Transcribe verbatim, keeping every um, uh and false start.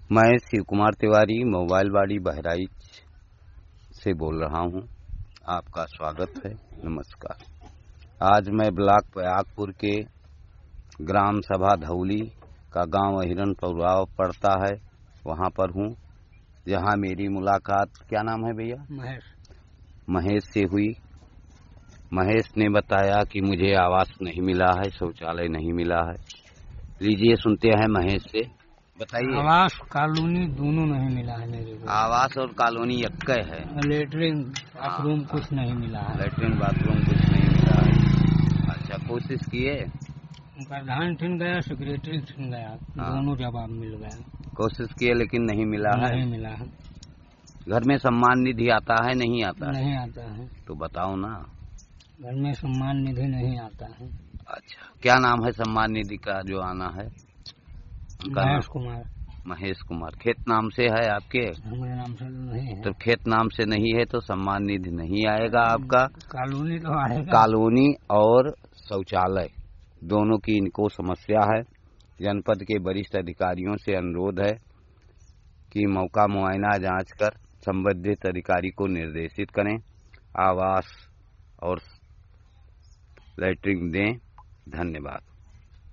मैं शिव कुमार तिवारी मोबाइल बाड़ी बहराइच से बोल रहा हूं। आपका स्वागत है। नमस्कार। आज मैं ब्लॉक प्रयागपुर के ग्राम सभा धौली का गांव हिरनपुराव पड़ता है, वहां पर हूं, जहां मेरी मुलाकात, क्या नाम है भैया? महेश महेश से हुई। महेश ने बताया कि मुझे आवास नहीं मिला है, शौचालय नहीं मिला है। लीजिए सुनते हैं महेश से। बताइए। आवास कॉलोनी दोनों नहीं मिला है मेरे को। आवास और कॉलोनी एक है। लेटरिन बाथरूम कुछ नहीं मिला है। लेटरिन बाथरूम कुछ नहीं मिला है। अच्छा, कोशिश किए? प्रधान ठिन गया, सेक्रेटरी ठिन गया, दोनों जवाब मिल गया। कोशिश किए लेकिन नहीं मिला है। नहीं मिला है। घर में सम्मान निधि आता है नहीं आता? नहीं आता है। तो बताओ ना। घर में सम्मान निधि नहीं आता है। अच्छा, क्या नाम है सम्मान निधि का जो आना है? महेश कुमार। महेश कुमार। खेत नाम से है आपके? हमारे नाम से नहीं है। तो खेत नाम से नहीं है तो सम्मान निधि नहीं आएगा आपका। कॉलोनी तो आएगा। कॉलोनी और शौचालय दोनों की इनको समस्या है। जनपद के वरिष्ठ अधिकारियों से अनुरोध है कि मौका मुआयना जांच कर संबंधित अधिकारी को निर्देशित करें, आवास और लैट्रिन दें। धन्यवाद।